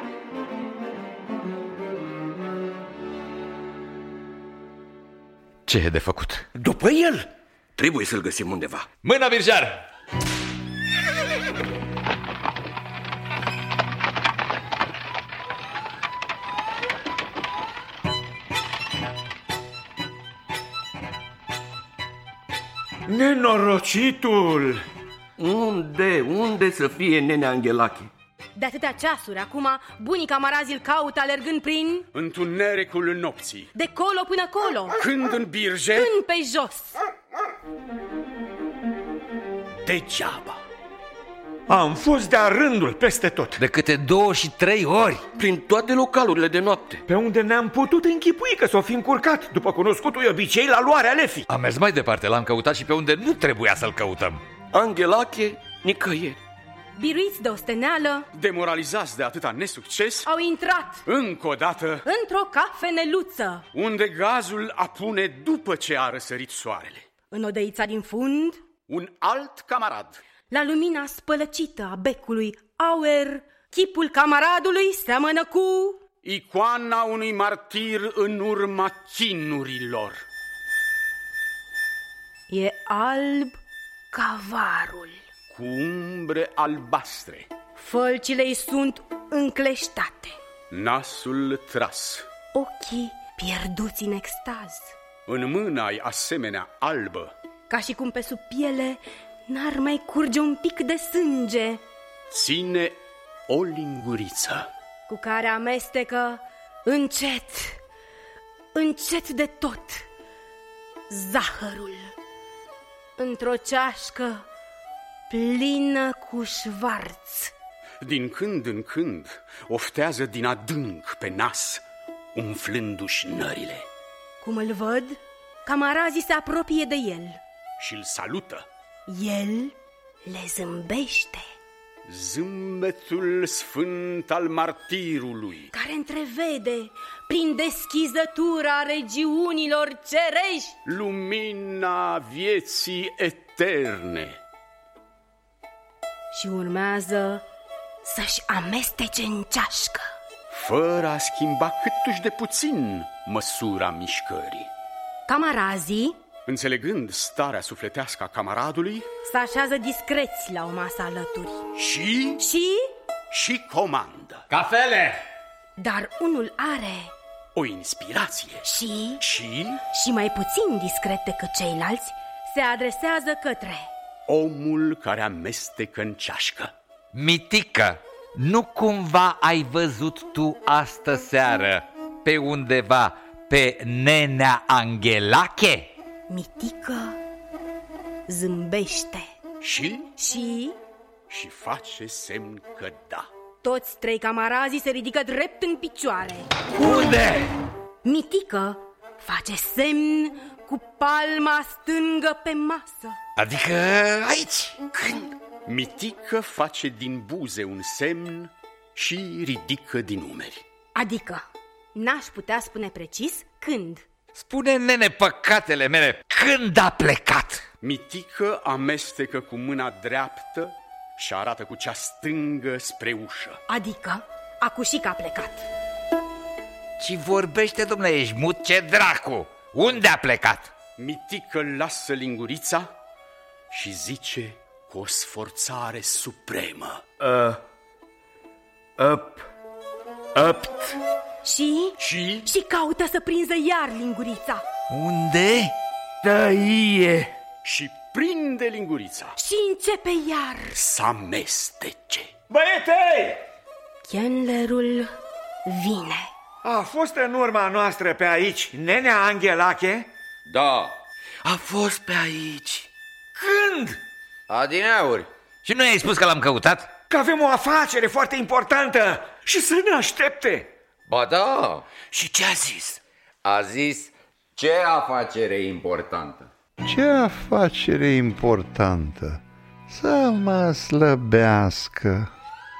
Ce e de făcut? După el! Trebuie să-l găsim undeva. Mâna, birjar! Nenorocitul! Unde, unde să fie nene Anghelache? de atâtea ceasuri acum, bunii camarazi îl caută alergând prin întunericul nopții, de colo până colo, când în birje, când pe jos. Degeaba. Am fost de-a rândul peste tot. De câte două și trei ori. Prin toate localurile de noapte. Pe unde ne-am putut închipui că s-o fi încurcat, după cunoscutul obicei, la luarea Lefii. Am mers mai departe, l-am căutat și pe unde nu trebuia să-l căutăm. Anghelache, nicăieri. Biruiți de osteneală, demoralizați de atâta nesucces, au intrat încă o dată într-o cafeneluță, unde gazul apune după ce a răsărit soarele. În odăița din fund, un alt camarad. La lumina spălăcită a becului auer, chipul camaradului seamănă cu icoana unui martir în urma chinurilor. E alb ca varul, cu umbre albastre. Fălcile-i sunt încleștate, nasul tras, ochii pierduți în extaz. În mâna-i asemenea albă, ca și cum pe sub piele n-ar mai curge un pic de sânge. Ține o linguriță cu care amestecă încet, încet de tot zahărul într-o ceașcă plină cu șvarț. Din când în când oftează din adânc pe nas, umflându-și nările. Cum îl văd, camarazii se apropie de el și îl salută. El le zâmbește. Zâmbetul sfânt al martirului, care întrevede prin deschizătura regiunilor cerești lumina vieții eterne. Și urmează să-și amestece în ceașcă, fără a schimba câtuși de puțin măsura mișcării. Camarazii, înțelegând starea sufletească a camaradului, se așează discreți la o masă alături și... și... și comandă. Cafele! Dar unul are o inspirație și... și... și mai puțin discret decât ceilalți, se adresează către omul care amestecă în ceașcă. Mitică, nu cumva ai văzut tu astă seară pe undeva pe nenea Anghelache? Mitică zâmbește și... și... și face semn că da. Toți trei camarazii se ridică drept în picioare. Unde? Mitică face semn cu palma stângă pe masă. Adică aici? Când? Mitică face din buze un semn și ridică din umeri. Adică, n-aș putea spune precis când. Spune, nene, păcatele mele, când a plecat? Mitică amestecă cu mâna dreaptă și arată cu cea stângă spre ușă. Adică, acușic a plecat. Ce vorbește, domnule, ești mut, ce dracu? Unde a plecat? Mitică lasă lingurița și zice cu o sforțare supremă. Uh, up, upt. Și? Și? Și caută să prinză iar lingurița. Unde? Tăie. Și prinde lingurița. Și începe iar să amestece. Băiete! Chandlerul vine. A fost în urma noastră pe aici nenea Anghelache? Da, a fost pe aici. Când? Adineauri. Și nu i-ai spus că l-am căutat? că avem o afacere foarte importantă și să ne aștepte. Ba da, și ce a zis? A zis ce afacere importantă. Ce afacere importantă? Să mă slăbească.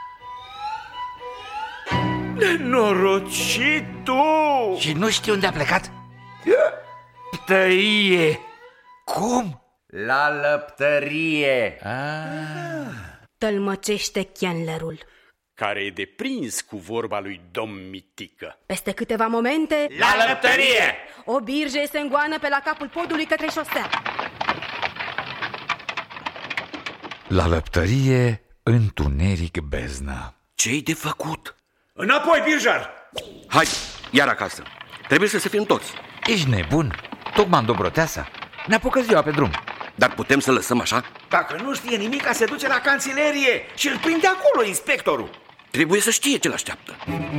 Nenorocitul! Și nu știu unde a plecat? Tăie! Cum? La lăptărie. Ah. Tălmăcește Chandlerul, care e deprins cu vorba lui domn Mitică. Peste câteva momente... La lăptărie! O birjă se îngoană pe la capul podului către șosea. La lăptărie, întuneric beznă. Ce-i de făcut? Înapoi, birjar! Hai, iar acasă. Trebuie să se fim toți. Ești nebun? Tocmai în Dobroteasa. Ne apucă ziua pe drum. Dar putem să lăsăm așa? Dacă nu știe nimic, se duce la canțilerie și îl prinde acolo inspectorul. Trebuie să știe ce-l așteaptă.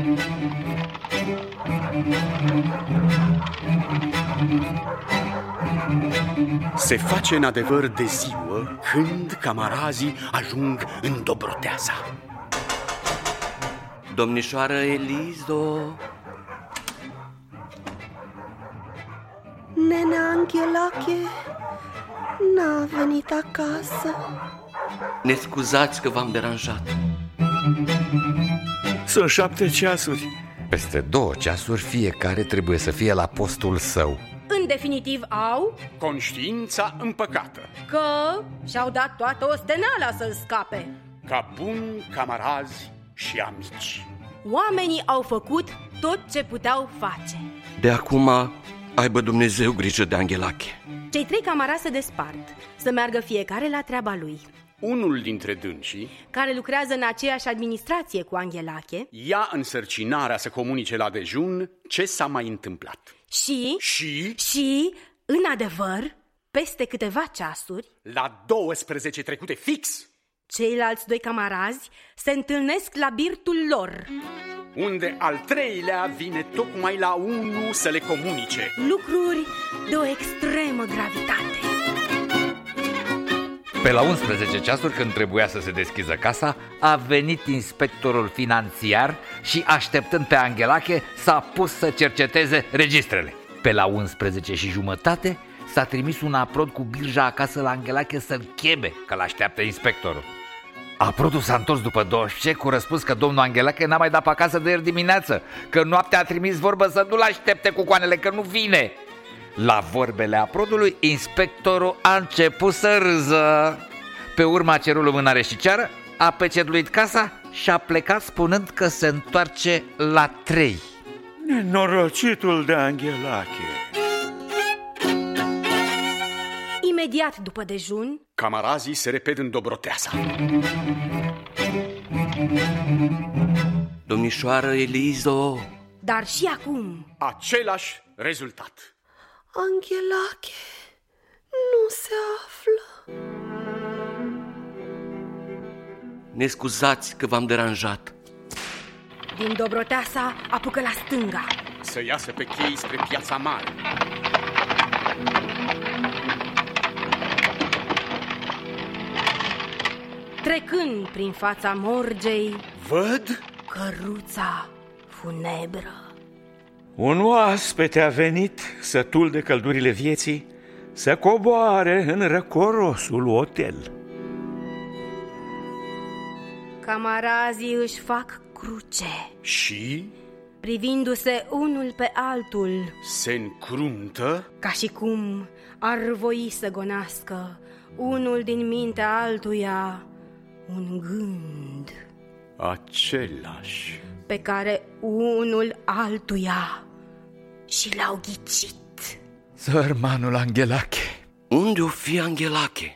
Se face în adevăr de ziua când camarazii ajung în Dobroteasa. Domnișoară Elizo... Nenea Anghelache n-a venit acasă. Ne scuzați că v-am deranjat. Sunt șapte ceasuri. Peste două ceasuri fiecare trebuie să fie la postul său. În definitiv au... conștiința împăcată. Că și-au dat toată osteneala să-l scape. Ca buni camarazi și amici. Oamenii au făcut tot ce puteau face. De acum aibă Dumnezeu grijă de Anghelache. Cei trei camarazi se despart, să meargă fiecare la treaba lui. Unul dintre dânsii, care lucrează în aceeași administrație cu Anghelache, ia însărcinarea să comunice la dejun ce s-a mai întâmplat. Și, și, și, în adevăr, peste câteva ceasuri, la douăsprezece trecute fix, ceilalți doi camarazi se întâlnesc la birtul lor, unde al treilea vine tocmai la unu să le comunice lucruri de o extremă gravitate. Pe la unsprezece ceasuri, când trebuia să se deschiză casa, a venit inspectorul financiar și, așteptând pe Anghelache, s-a pus să cerceteze registrele. Pe la unsprezece și jumătate s-a trimis un aprod cu birja acasă la Anghelache să-l cheme, că l-așteaptă inspectorul. Aprodul s-a întors după douăsprezece cu răspuns că domnul Anghelache n-a mai dat pe acasă de ieri dimineață, că noaptea a trimis vorbă să nu-l aștepte cu coanele, că nu vine. La vorbele aprodului, inspectorul a început să râză. Pe urmă a cerut lumânare și ceară, a pecetluit casa și a plecat spunând că se întoarce la trei. Nenorocitul de Anghelache. Imediat după dejun, camarazii se repet în Dobroteasa. Domnișoară Elizo. Dar și acum același rezultat. Anghelache nu se află. Ne scuzați că v-am deranjat. Din Dobroteasa apucă la stânga, să iasă pe chei spre Piața Mare. Trecând prin fața morgei, văd căruța funebră. Un oaspete a venit, sătul de căldurile vieții, să coboare în răcorosul otel. Camarazii își fac cruce și, privindu-se unul pe altul, se încruntă, ca și cum ar voi să gonească unul din mintea altuia un gând același pe care unul altuia și l-au ghicit. Sărmanul Anghelache. Unde o fi Anghelache?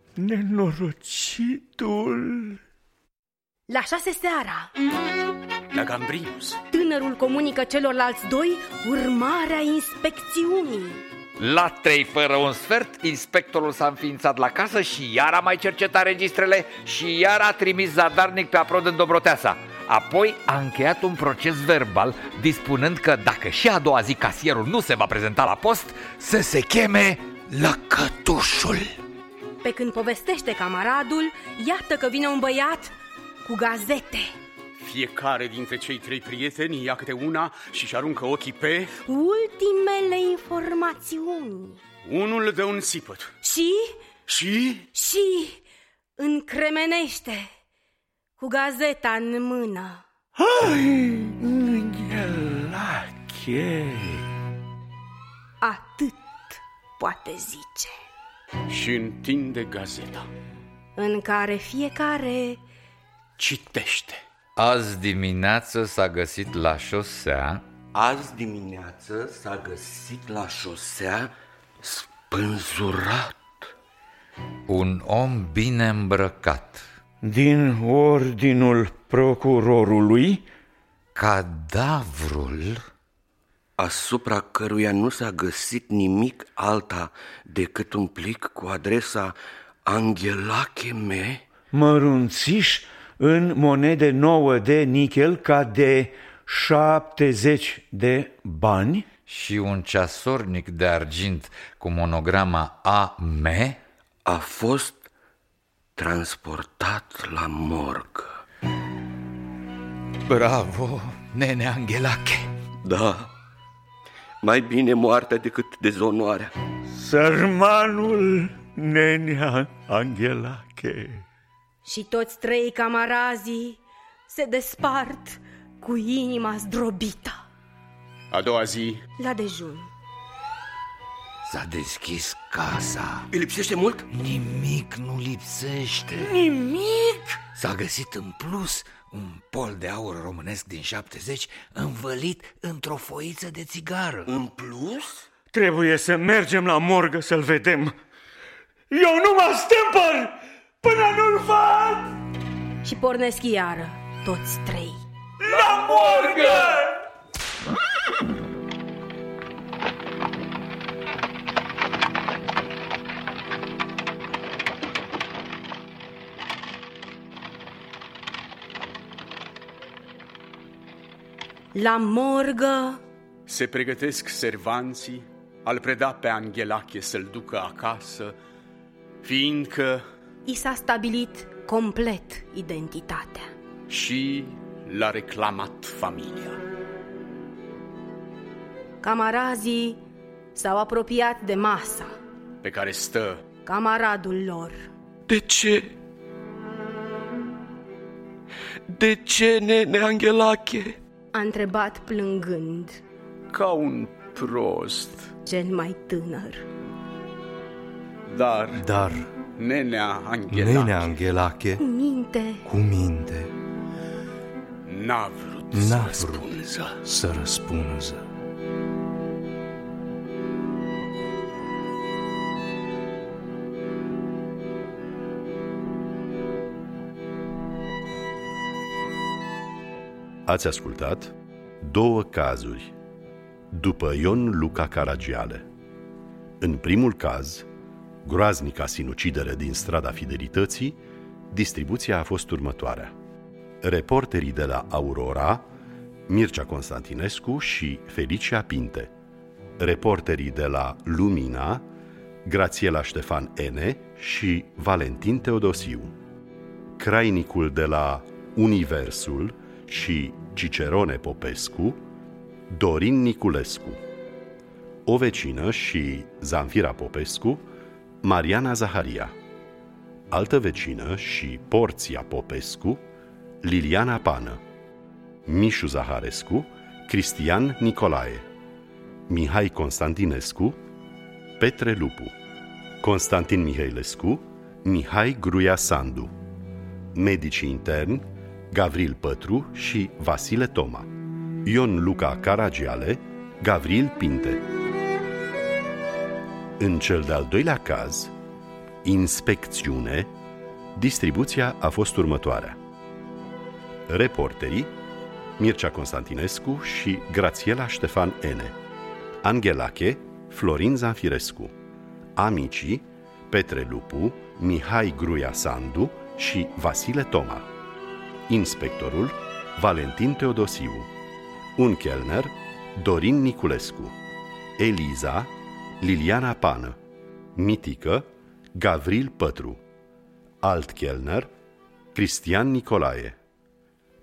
Nenorocitul. La șase seara, la Gambrinus, tânărul comunică celorlalți doi urmarea inspecțiunii. La trei fără un sfert, inspectorul s-a înființat la casă și iar a mai cercetat registrele și iar a trimis zadarnic pe aprod în Dobroteasa. Apoi a încheiat un proces verbal, dispunând că dacă și a doua zi casierul nu se va prezenta la post, să se cheme Lăcătușul. Pe când povestește camaradul, iată că vine un băiat cu gazete. Fiecare dintre cei trei prieteni ia câte una și-și aruncă ochii pe... ultimele informațiuni. Unul dă un țipăt. Și? Și? Și încremenește cu gazeta în mână. Hai, Anghelache! Atât poate zice. Și întinde gazeta, în care fiecare citește. Azi dimineață s-a găsit la șosea Azi dimineață s-a găsit la șosea spânzurat un om bine îmbrăcat. Din ordinul procurorului, cadavrul asupra căruia nu s-a găsit nimic alta decât un plic cu adresa Anghelache me, mărunțiș în monede nouă de nichel ca de șaptezeci de bani și un ceasornic de argint cu monograma A M a fost transportat la morgă. Bravo, nene Anghelache! Da, mai bine moartea decât dezonoarea. Sărmanul nenea Anghelache. Și toți trei camarazii se despart cu inima zdrobită. A doua zi, la dejun, s-a deschis casa. Îi lipsește mult? Nimic nu lipsește. Nimic? S-a găsit în plus un pol de aur românesc din șaptezeci învălit într-o foiță de țigară. În plus? Trebuie să mergem la morgă să-l vedem. Eu nu mă stâmpăr până nu-l fac! Și pornesc iară toți trei la morgă! La morgă se pregătesc servanții a-l preda pe Anghelache să-l ducă acasă, fiindcă i s-a stabilit complet identitatea și l-a reclamat familia. Camarazii s-au apropiat de masa pe care stă camaradul lor. De ce? De ce, nene Anghelache? A întrebat plângând, ca un prost, cel mai tânăr. Dar, Dar nenea Anghelache, nenea Anghelache cu minte, cu minte n-a vrut, n-a să, vrut răspunză. să răspunză. Ați ascultat Două cazuri după Ion Luca Caragiale. În primul caz, groaznica sinucidere din Strada Fidelității, distribuția a fost următoarea. Reporterii de la Aurora, Mircea Constantinescu și Felicia Pinte. Reporterii de la Lumina, Grațiela Ștefan Ene și Valentin Teodosiu. Crainicul de la Universul și Cicerone Popescu, Dorin Niculescu. O vecină și Zanfira Popescu, Mariana Zaharia. Altă vecină și Porția Popescu, Liliana Pană. Mișu Zaharescu, Cristian Nicolae. Mihai Constantinescu, Petre Lupu. Constantin Mihailescu, Mihai Gruia Sandu. Medicii interni, Gavril Pătru și Vasile Toma. Ion Luca Caragiale, Gavril Pinte. În cel de-al doilea caz, Inspecțiune, distribuția a fost următoarea. Reporterii, Mircea Constantinescu și Grațiela Ștefan Ene. Anghelache, Florin Zanfirescu. Amicii, Petre Lupu, Mihai Gruia Sandu și Vasile Toma. Inspectorul, Valentin Teodosiu. Un chelner, Dorin Niculescu. Eliza, Liliana Pană. Mitică, Gavril Pătru. Alt chelner, Cristian Nicolae.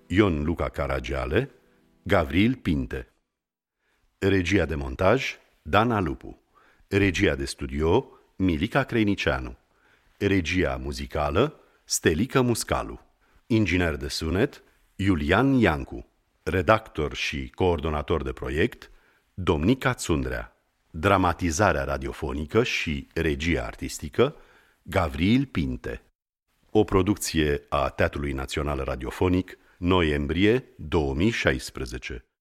Ion Luca Caragiale, Gavril Pinte. Regia de montaj Dana Lupu. Regia de studio Milica Creinicianu. Regia muzicală Stelica Muscalu. Inginer de sunet Iulian Iancu. Redactor și coordonator de proiect Domnica Țundrea. Dramatizarea radiofonică și regia artistică Gavril Pinte. O producție a Teatrului Național Radiofonic, noiembrie două mii șaisprezece.